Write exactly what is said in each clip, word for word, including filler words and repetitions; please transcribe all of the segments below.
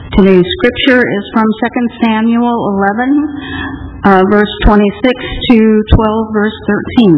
Today's scripture is from Second Samuel eleven, uh, verse twenty-six to twelve, verse thirteen.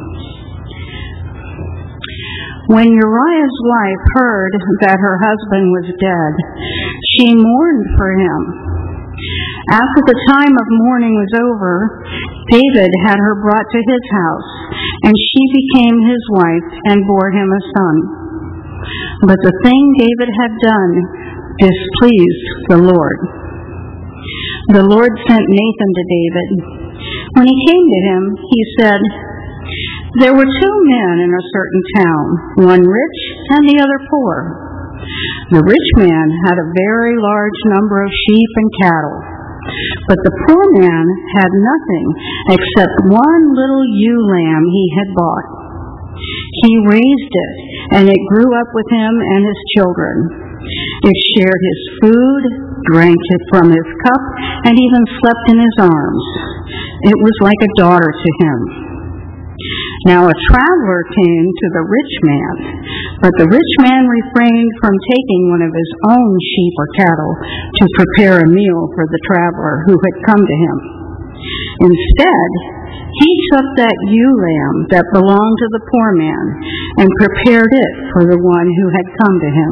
When Uriah's wife heard that her husband was dead, she mourned for him. After the time of mourning was over, David had her brought to his house, and she became his wife and bore him a son. But the thing David had done displeased the Lord. The Lord sent Nathan to David. When he came to him, he said, "There were two men in a certain town, one rich and the other poor. The rich man had a very large number of sheep and cattle, but the poor man had nothing except one little ewe lamb he had bought. He raised it, and it grew up with him and his children. It shared his food, drank it from his cup, and even slept in his arms. It was like a daughter to him. Now a traveler came to the rich man, but the rich man refrained from taking one of his own sheep or cattle to prepare a meal for the traveler who had come to him. Instead, he took that ewe lamb that belonged to the poor man and prepared it for the one who had come to him."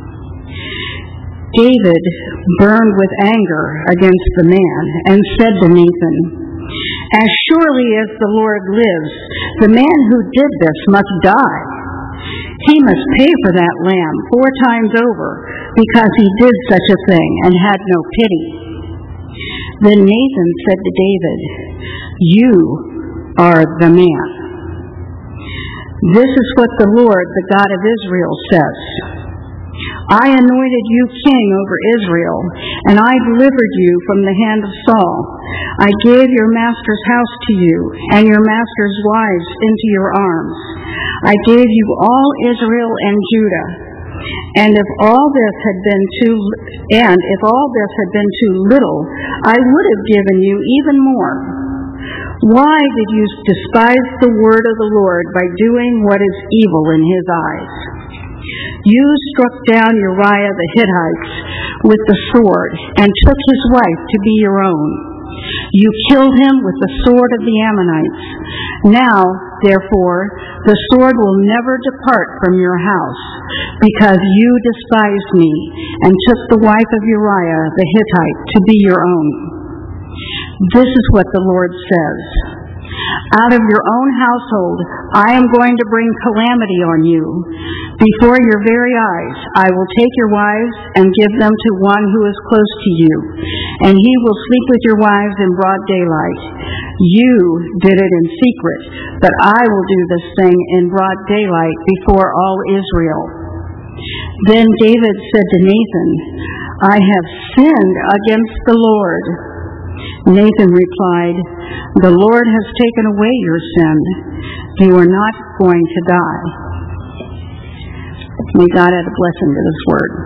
David burned with anger against the man and said to Nathan, "As surely as the Lord lives, the man who did this must die. He must pay for that lamb four times over because he did such a thing and had no pity." Then Nathan said to David, "You are the man. This is what the Lord, the God of Israel, says. I anointed you king over Israel, and I delivered you from the hand of Saul. I gave your master's house to you, and your master's wives into your arms. I gave you all Israel and Judah. And if all this had been too and if all this had been too little, I would have given you even more. Why did you despise the word of the Lord by doing what is evil in his eyes? You struck down Uriah the Hittite with the sword and took his wife to be your own. You killed him with the sword of the Ammonites. Now, therefore, the sword will never depart from your house, because you despised me and took the wife of Uriah the Hittite to be your own. This is what the Lord says. Out of your own household I am going to bring calamity on you. Before your very eyes I will take your wives and give them to one who is close to you, and he will sleep with your wives in broad daylight. You did it in secret, but I will do this thing in broad daylight before all Israel." Then David said to Nathan, "I have sinned against the Lord." Nathan replied, "The Lord has taken away your sin. You are not going to die." May God add a blessing to this word.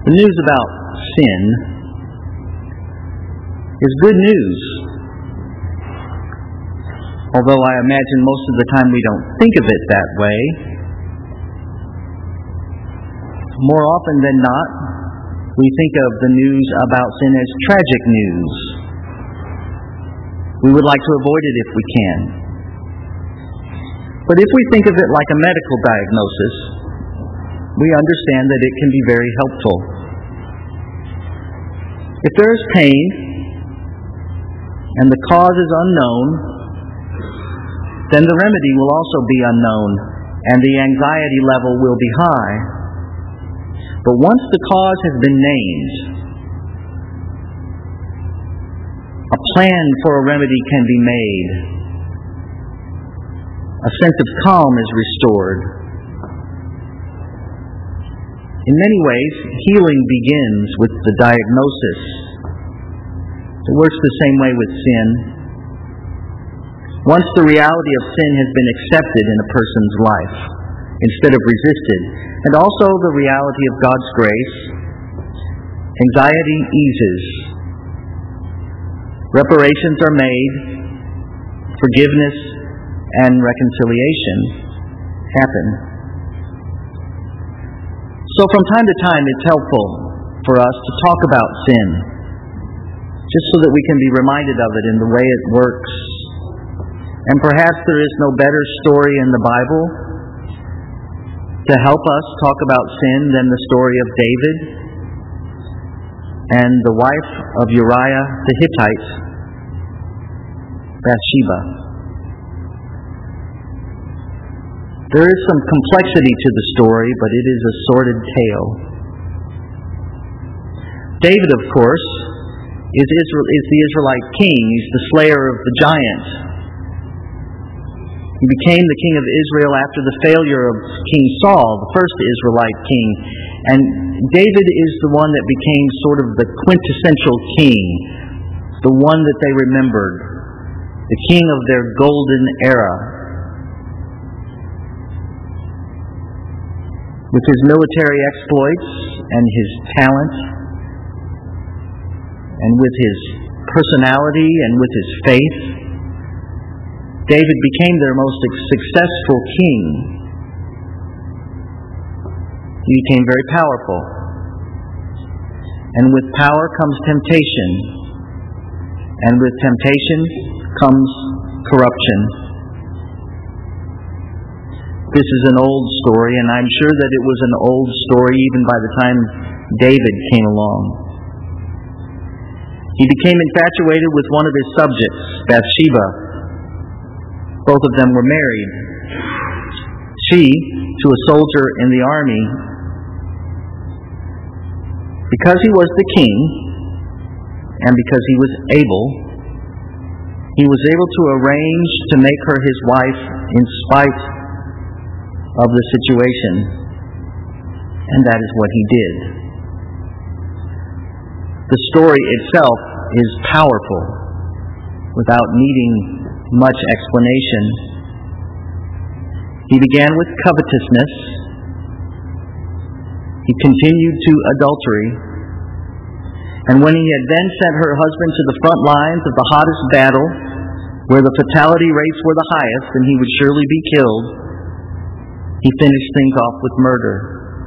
The news about sin is good news. Although I imagine most of the time we don't think of it that way. More often than not, we think of the news about sin as tragic news. We would like to avoid it if we can. But if we think of it like a medical diagnosis, we understand that it can be very helpful. If there is pain, and the cause is unknown, then the remedy will also be unknown, and the anxiety level will be high. But once the cause has been named, a plan for a remedy can be made. A sense of calm is restored. In many ways, healing begins with the diagnosis. It works the same way with sin. Once the reality of sin has been accepted in a person's life, instead of resisted, and also the reality of God's grace, anxiety eases. Reparations are made, forgiveness and reconciliation happen. So from time to time it's helpful for us to talk about sin, just so that we can be reminded of it in the way it works. And perhaps there is no better story in the Bible to help us talk about sin than the story of David and the wife of Uriah the Hittite, Bathsheba. There is some complexity to the story, but it is a sordid tale. David, of course, is, Israel, is the Israelite king. He's the slayer of the giant. He became the king of Israel after the failure of King Saul, the first Israelite king. And David is the one that became sort of the quintessential king, the one that they remembered, the king of their golden era. With his military exploits and his talent, and with his personality and with his faith, David became their most successful king. He became very powerful. And with power comes temptation. And with temptation comes corruption. This is an old story, and I'm sure that it was an old story even by the time David came along. He became infatuated with one of his subjects, Bathsheba. Both of them were married. She to a soldier in the army. Because he was the king, and because he was able, he was able to arrange to make her his wife in spite of the situation. And that is what he did. The story itself is powerful without needing much explanation. He began with covetousness. He continued to adultery. And when he had then sent her husband to the front lines of the hottest battle, where the fatality rates were the highest and he would surely be killed, he finished things off with murder.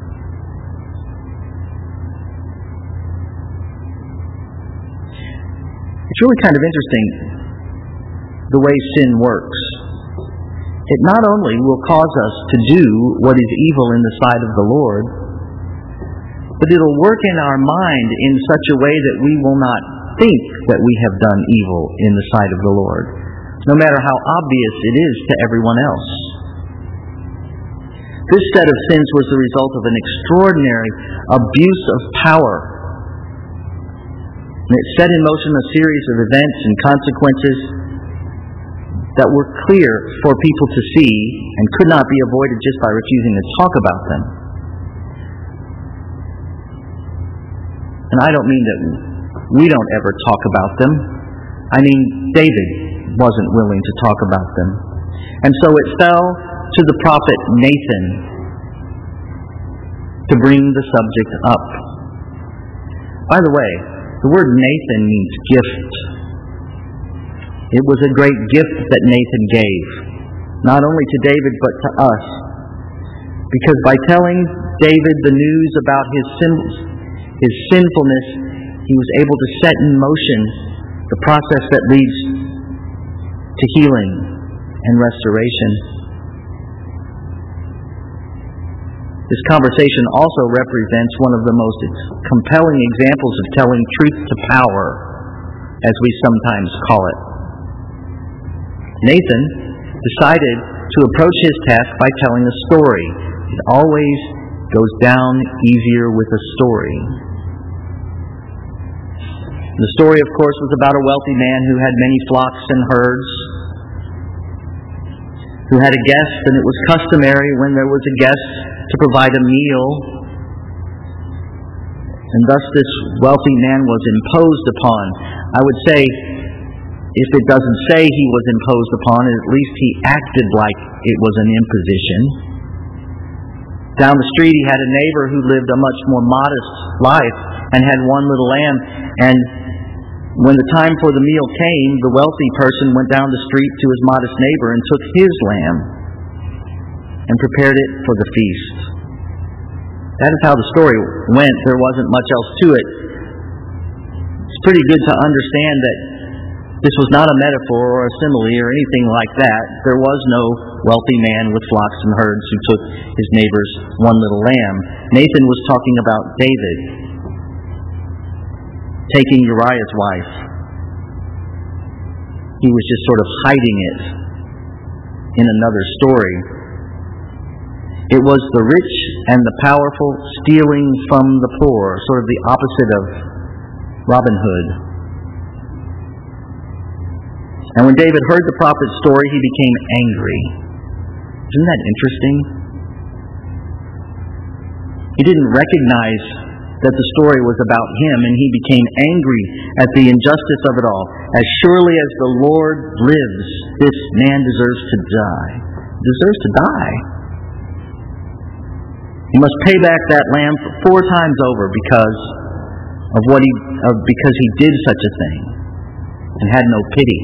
It's really kind of interesting the way sin works. It not only will cause us to do what is evil in the sight of the Lord, but it'll work in our mind in such a way that we will not think that we have done evil in the sight of the Lord, no matter how obvious it is to everyone else. This set of sins was the result of an extraordinary abuse of power. And it set in motion a series of events and consequences that were clear for people to see and could not be avoided just by refusing to talk about them. And I don't mean that we don't ever talk about them. I mean, David wasn't willing to talk about them. And so it fell to the prophet Nathan to bring the subject up. By the way, the word Nathan means gift. It was a great gift that Nathan gave, not only to David but to us. Because by telling David the news about his sin, his sinfulness, he was able to set in motion the process that leads to healing and restoration. This conversation also represents one of the most compelling examples of telling truth to power, as we sometimes call it. Nathan decided to approach his task by telling a story. It always goes down easier with a story. The story, of course, was about a wealthy man who had many flocks and herds, who had a guest, and it was customary when there was a guest to provide a meal. And thus this wealthy man was imposed upon. I would say, if it doesn't say he was imposed upon, at least he acted like it was an imposition. Down the street he had a neighbor who lived a much more modest life and had one little lamb. And when the time for the meal came, the wealthy person went down the street to his modest neighbor and took his lamb and prepared it for the feast. That is how the story went. There wasn't much else to it. It's pretty good to understand that this was not a metaphor or a simile or anything like that. There was no wealthy man with flocks and herds who took his neighbor's one little lamb. Nathan was talking about David taking Uriah's wife. He was just sort of hiding it in another story. It was the rich and the powerful stealing from the poor, sort of the opposite of Robin Hood. And when David heard the prophet's story, he became angry. Isn't that interesting? He didn't recognize that the story was about him, and he became angry at the injustice of it all. As surely as the Lord lives, this man deserves to die. Deserves to die. He must pay back that lamb four times over because of what he of, because he did such a thing and had no pity.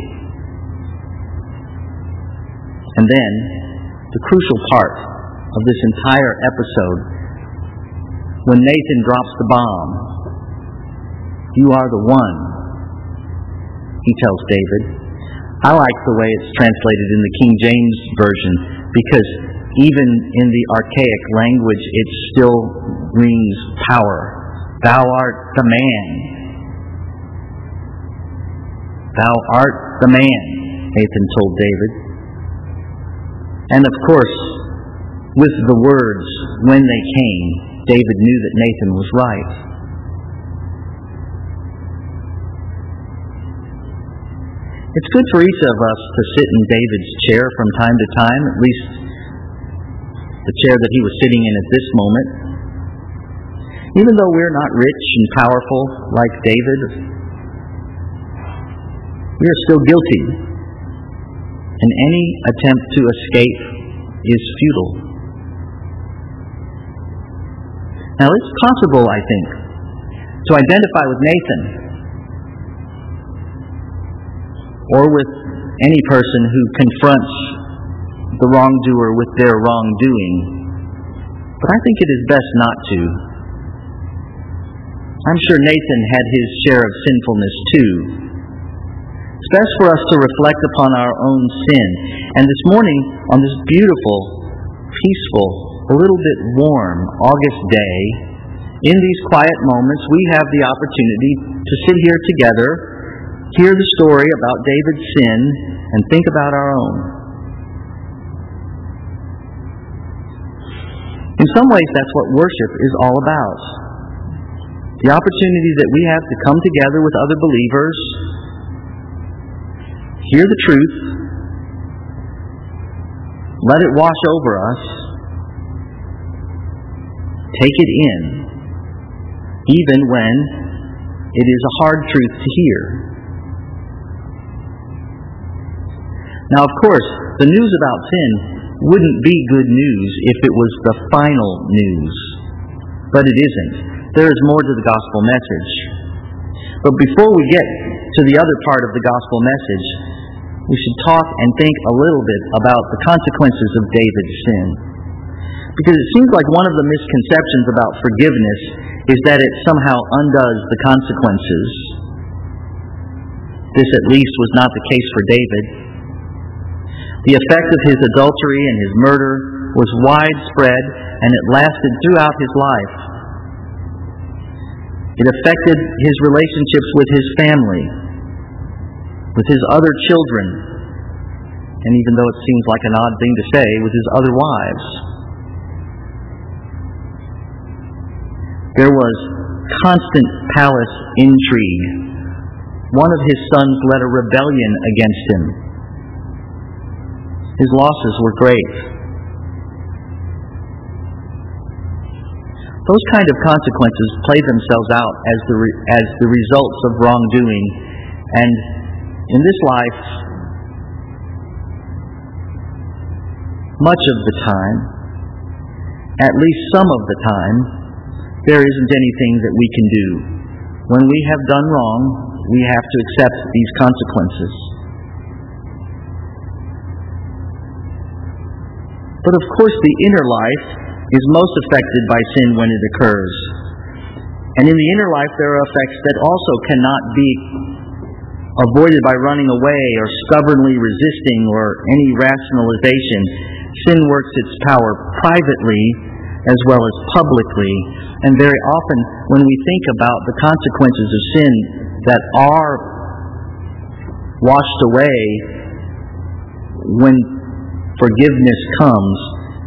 And then, the crucial part of this entire episode, when Nathan drops the bomb, "You are the one," he tells David. I like the way it's translated in the King James Version, because even in the archaic language, it still rings power. "Thou art the man. Thou art the man," Nathan told David. And of course, with the words, when they came, David knew that Nathan was right. It's good for each of us to sit in David's chair from time to time, at least the chair that he was sitting in at this moment. Even though we're not rich and powerful like David, we are still guilty. And any attempt to escape is futile. Now it's possible, I think, to identify with Nathan or with any person who confronts the wrongdoer with their wrongdoing. But I think it is best not to. I'm sure Nathan had his share of sinfulness too. It's best for us to reflect upon our own sin. And this morning, on this beautiful, peaceful, a little bit warm August day, in these quiet moments, we have the opportunity to sit here together, hear the story about David's sin, and think about our own. In some ways, that's what worship is all about. The opportunity that we have to come together with other believers, hear the truth, let it wash over us, take it in, even when it is a hard truth to hear. Now, of course, the news about sin wouldn't be good news if it was the final news. But it isn't. there is more to the gospel message. But before we get to the other part of the gospel message, we should talk and think a little bit about the consequences of David's sin. Because it seems like one of the misconceptions about forgiveness is that it somehow undoes the consequences. This at least was not the case for David. The effect of his adultery and his murder was widespread, and it lasted throughout his life. It affected his relationships with his family, with his other children, and even though it seems like an odd thing to say, with his other wives. There was constant palace intrigue. One of his sons led a rebellion against him. His losses were great. Those kind of consequences play themselves out as the re- as the results of wrongdoing, and in this life, much of the time, at least some of the time, there isn't anything that we can do. When we have done wrong, we have to accept these consequences. But of course, the inner life is most affected by sin when it occurs. And in the inner life, there are effects that also cannot be avoided by running away or stubbornly resisting or any rationalization. Sin works its power privately as well as publicly. And very often, when we think about the consequences of sin that are washed away when forgiveness comes,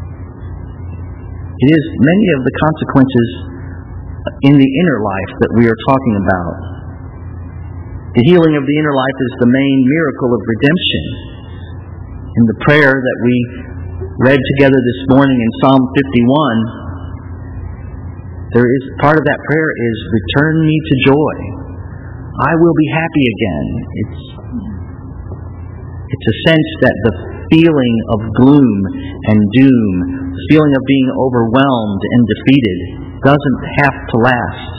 it is many of the consequences in the inner life that we are talking about. The healing of the inner life is the main miracle of redemption. In the prayer that we read together this morning in Psalm fifty-one, there is part of that prayer is, "Return me to joy. I will be happy again." It's it's a sense that the feeling of gloom and doom, the feeling of being overwhelmed and defeated, doesn't have to last.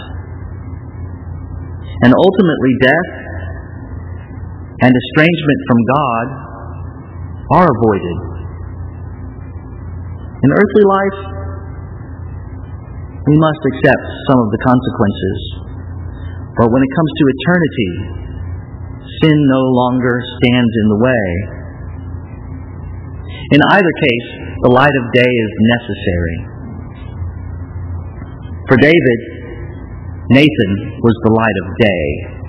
And ultimately, death and estrangement from God are avoided. In earthly life, we must accept some of the consequences. But when it comes to eternity, sin no longer stands in the way. In either case, the light of day is necessary. For David, Nathan was the light of day.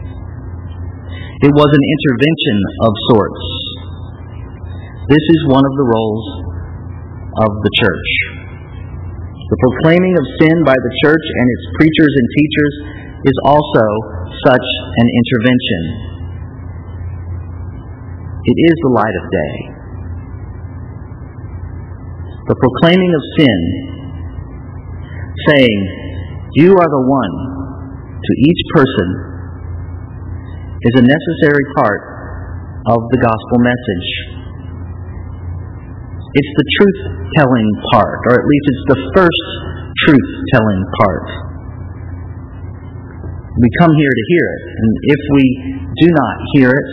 It was an intervention of sorts. This is one of the roles of the church. The proclaiming of sin by the church and its preachers and teachers is also such an intervention. It is the light of day. The proclaiming of sin, saying, "You are the one," to each person, is a necessary part of the gospel message. It's the truth-telling part, or at least it's the first truth-telling part. We come here to hear it, and if we do not hear it,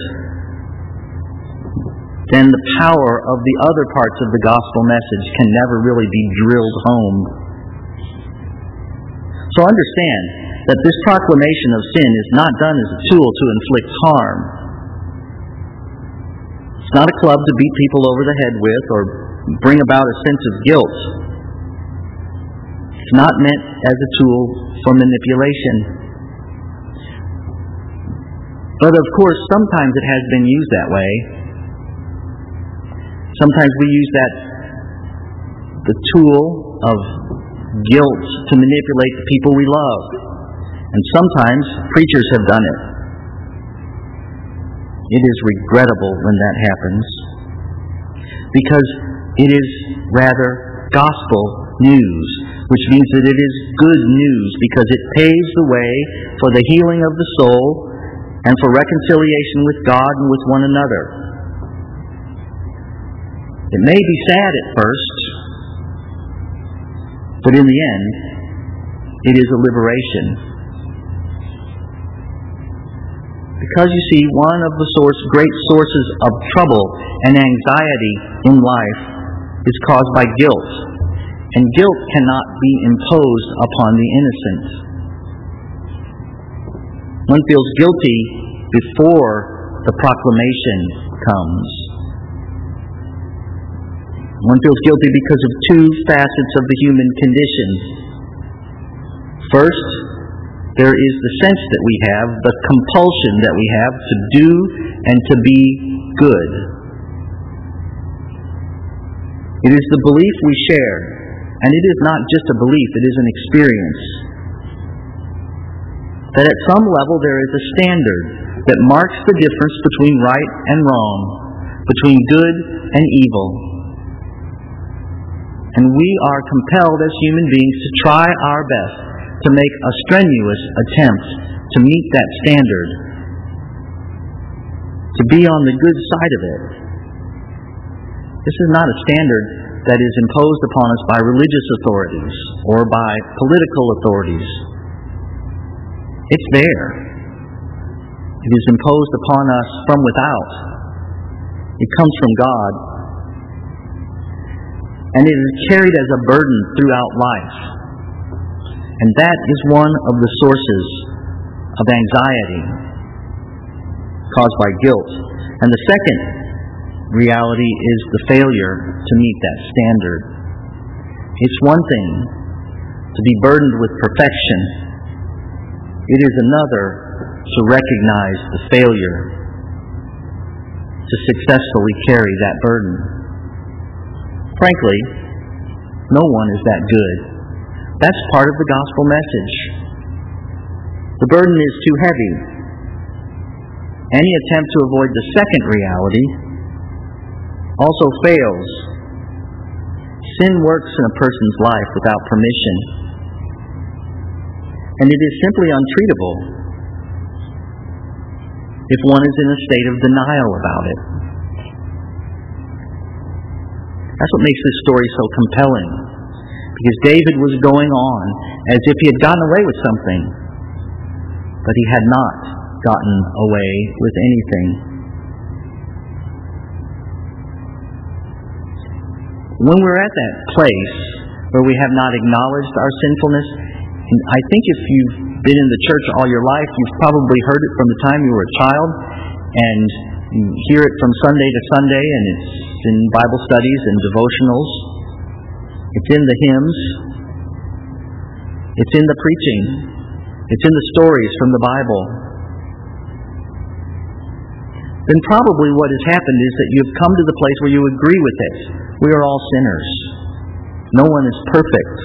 then the power of the other parts of the gospel message can never really be drilled home. So understand that this proclamation of sin is not done as a tool to inflict harm. It's not a club to beat people over the head with or bring about a sense of guilt. It's not meant as a tool for manipulation. But of course, sometimes it has been used that way. Sometimes we use that, the tool of guilt, to manipulate the people we love. And sometimes preachers have done it. It is regrettable when that happens, because it is rather gospel news, which means that it is good news because it paves the way for the healing of the soul and for reconciliation with God and with one another. It may be sad at first, but in the end, it is a liberation. Because you see, one of the source, great sources of trouble and anxiety in life is caused by guilt. And guilt cannot be imposed upon the innocent. One feels guilty before the proclamation comes. One feels guilty because of two facets of the human condition. First, there is the sense that we have, the compulsion that we have to do and to be good. It is the belief we share, and it is not just a belief, it is an experience. That at some level there is a standard that marks the difference between right and wrong, between good and evil. And we are compelled as human beings to try our best to make a strenuous attempt to meet that standard, to be on the good side of it. This is not a standard that is imposed upon us by religious authorities or by political authorities. It's there. It is imposed upon us from without. It comes from God. And it is carried as a burden throughout life. And that is one of the sources of anxiety caused by guilt. And the second reality is the failure to meet that standard. It's one thing to be burdened with perfection. It is another to recognize the failure to successfully carry that burden. Frankly, no one is that good. That's part of the gospel message. The burden is too heavy. Any attempt to avoid the second reality also fails. Sin works in a person's life without permission, and it is simply untreatable if one is in a state of denial about it. That's what makes this story so compelling, because David was going on as if he had gotten away with something, but he had not gotten away with anything. When we're at that place where we have not acknowledged our sinfulness, and I think if you've been in the church all your life, you've probably heard it from the time you were a child, and you hear it from Sunday to Sunday, and it's in Bible studies and devotionals. It's in the hymns. It's in the preaching. It's in the stories from the Bible. Then probably what has happened is that you've come to the place where you agree with it. We are all sinners. No one is perfect.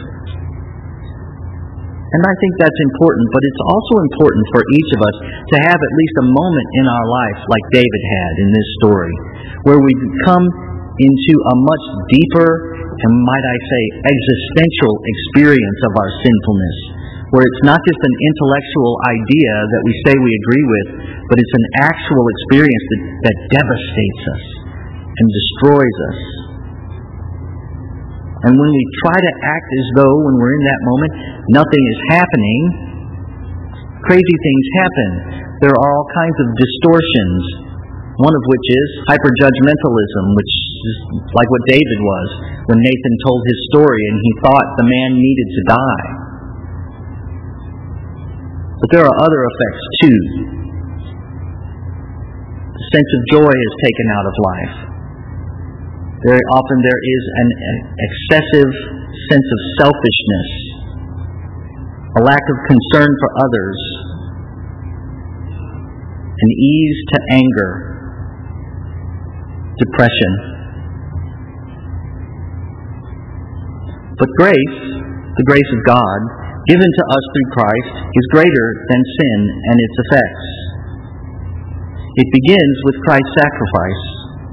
And I think that's important, but it's also important for each of us to have at least a moment in our life like David had in this story, where we come into a much deeper and, might I say, existential experience of our sinfulness, where it's not just an intellectual idea that we say we agree with, but it's an actual experience that, that devastates us and destroys us. And when we try to act as though, when we're in that moment, nothing is happening, crazy things happen. There are all kinds of distortions, one of which is hyperjudgmentalism, which is like what David was when Nathan told his story and he thought the man needed to die. But there are other effects too. The sense of joy is taken out of life. Very often there is an excessive sense of selfishness, a lack of concern for others, an ease to anger, depression. But grace, the grace of God, given to us through Christ, is greater than sin and its effects. It begins with Christ's sacrifice,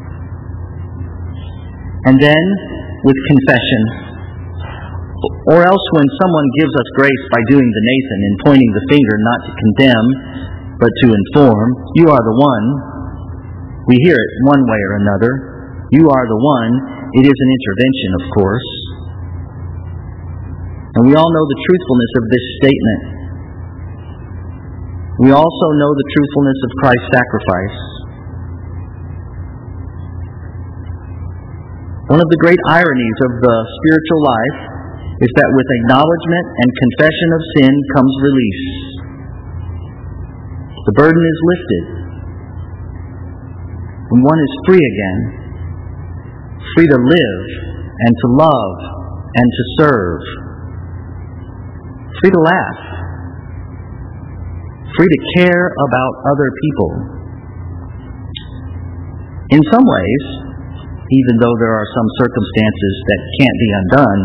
and then with confession. Or else when someone gives us grace by doing the Nathan and pointing the finger not to condemn, but to inform, you are the one. We hear it one way or another. You are the one. It is an intervention, of course. And we all know the truthfulness of this statement. We also know the truthfulness of Christ's sacrifice. One of the great ironies of the spiritual life is that with acknowledgement and confession of sin comes release. The burden is lifted, and one is free again, free to live and to love and to serve, free to laugh, free to care about other people. In some ways, even though there are some circumstances that can't be undone,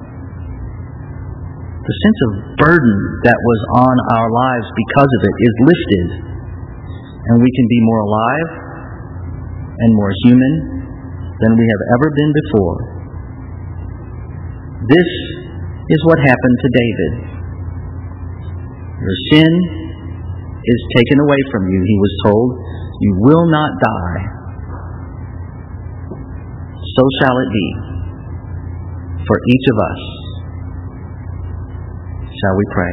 the sense of burden that was on our lives because of it is lifted, and we can be more alive and more human than we have ever been before. This is what happened to David. Your sin is taken away from you, he was told. You will not die. So shall it be for each of us. Shall we pray?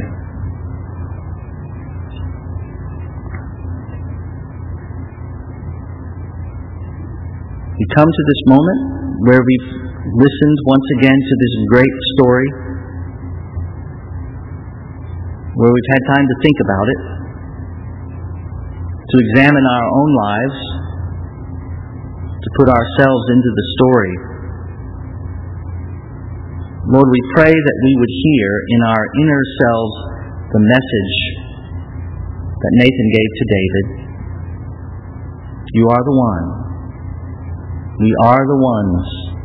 We come to this moment where we've listened once again to this great story, where we've had time to think about it, to examine our own lives, to put ourselves into the story. Lord, we pray that we would hear in our inner selves the message that Nathan gave to David. You are the one. We are the ones.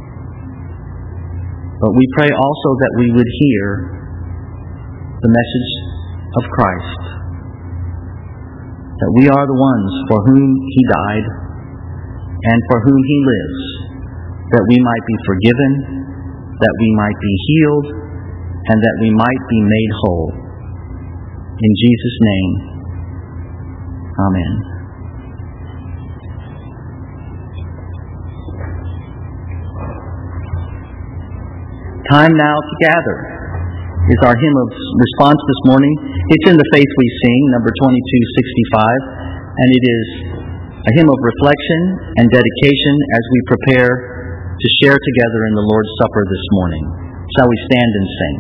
But we pray also that we would hear the message of Christ, that we are the ones for whom He died and for whom He lives, that we might be forgiven, that we might be healed, and that we might be made whole. In Jesus' name, amen. Time now to gather is our hymn of response this morning. It's in the Faith We Sing, number twenty-two sixty-five, and it is a hymn of reflection and dedication as we prepare to share together in the Lord's Supper this morning. Shall we stand and sing?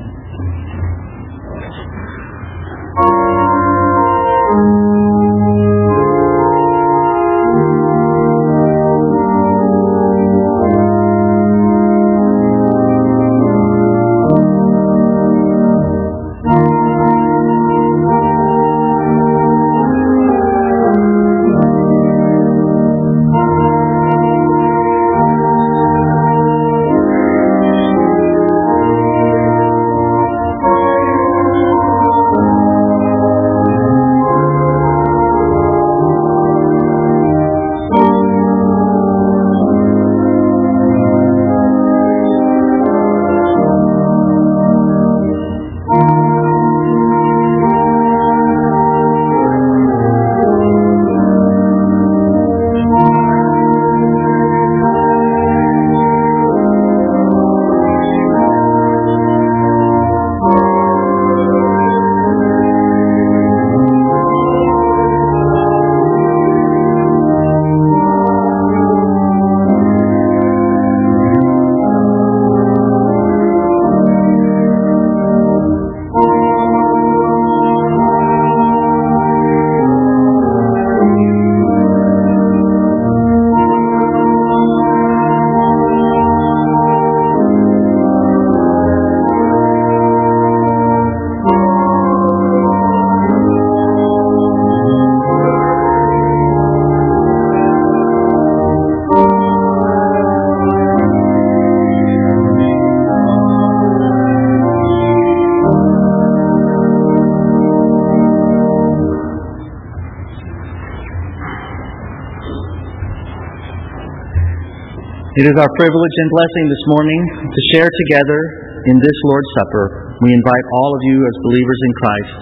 It is our privilege and blessing this morning to share together in this Lord's Supper. We invite all of you as believers in Christ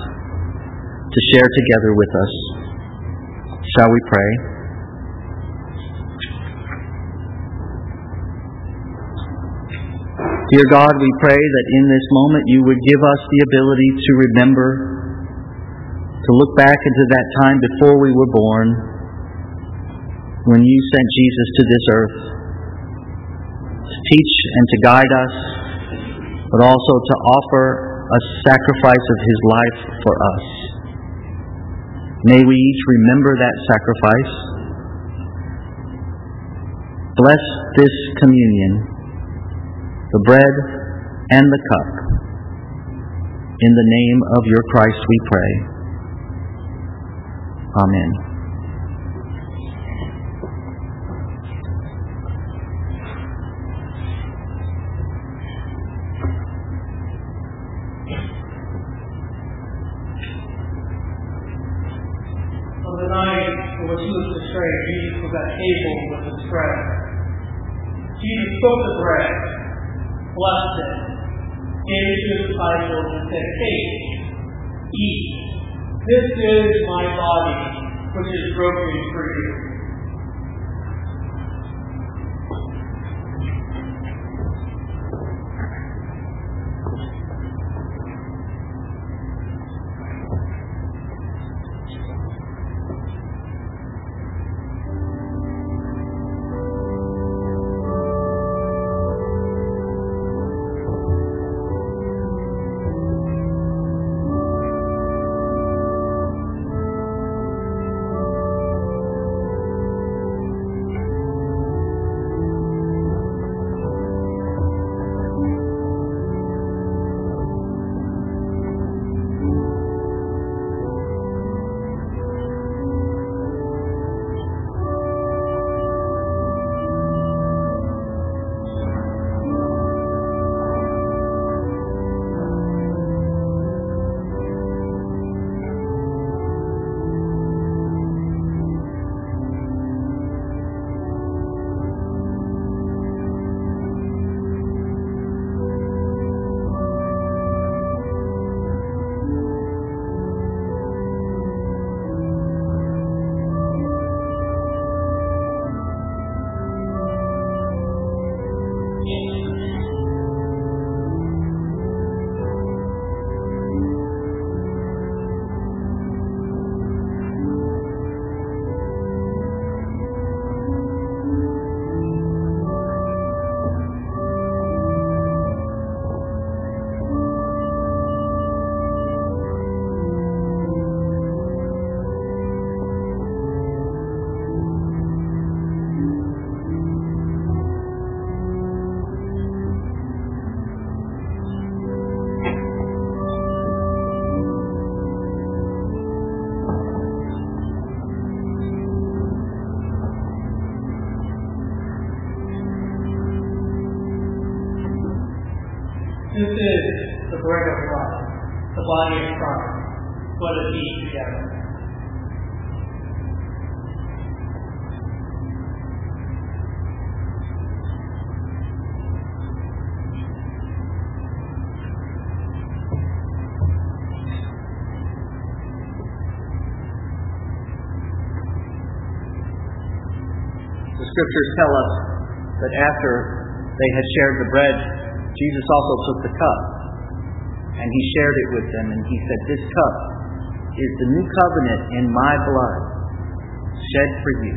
to share together with us. Shall we pray? Dear God, we pray that in this moment you would give us the ability to remember, to look back into that time before we were born, when you sent Jesus to this earth, to teach and to guide us, but also to offer a sacrifice of His life for us. May we each remember that sacrifice. Bless this communion, the bread and the cup. In the name of your Christ we pray. Amen. On the night in which He was betrayed, Jesus was at table with His friends. Jesus took the bread, blessed it, gave it to His disciples, and said, "Take, eat. This is my body, which is broken for you." This is the bread of life, the body of Christ. Let us eat together. The Scriptures tell us that after they had shared the bread, Jesus also took the cup, and He shared it with them, and He said, "This cup is the new covenant in my blood, shed for you."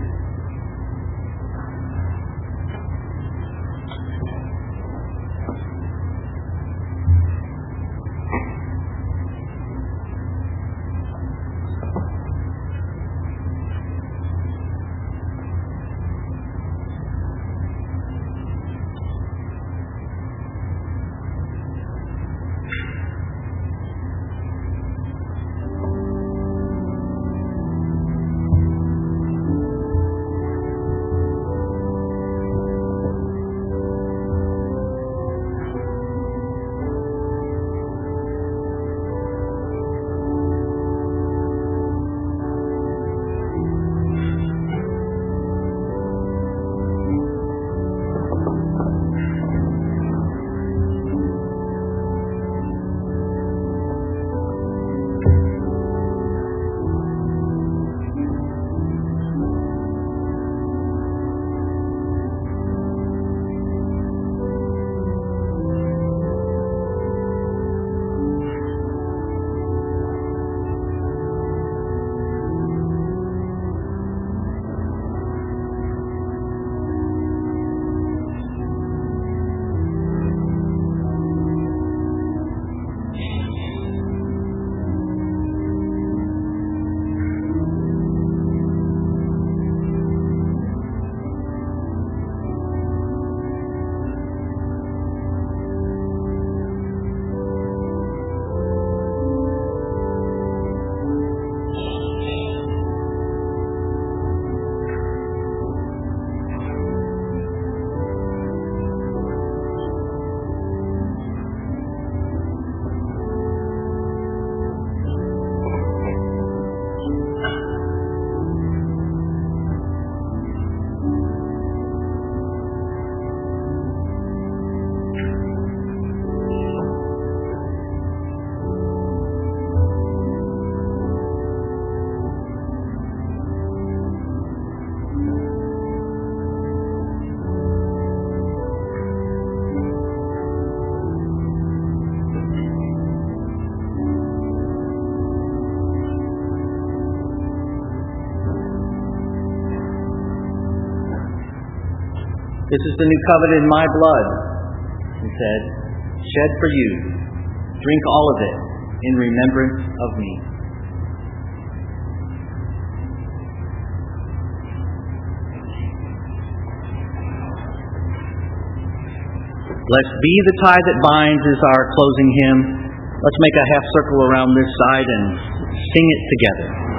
This is the new covenant in my blood, he said, shed for you. Drink all of it in remembrance of me. Let's be the tie that binds is our closing hymn. Let's make a half circle around this side and sing it together.